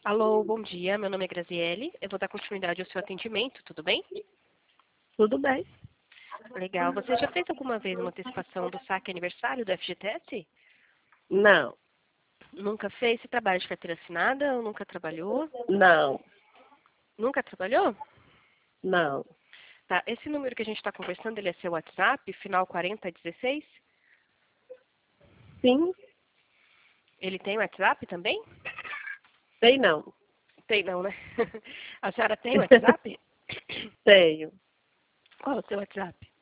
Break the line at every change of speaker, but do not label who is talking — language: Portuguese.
Alô, bom dia. Meu nome é Graziele. Eu vou dar continuidade ao seu atendimento, tudo bem?
Tudo bem?
Legal. Você já fez alguma vez uma antecipação do saque aniversário do FGTS?
Não,
Nunca fez? Você trabalha de carteira assinada ou nunca trabalhou?
não,
Nunca trabalhou?
não.
Tá. Esse número que a gente está conversando, ele é seu WhatsApp, final 4016?
Sim,
Ele tem WhatsApp também?
sei não.
Tem não, né? A senhora tem WhatsApp?
Tenho.
Qual é o seu WhatsApp?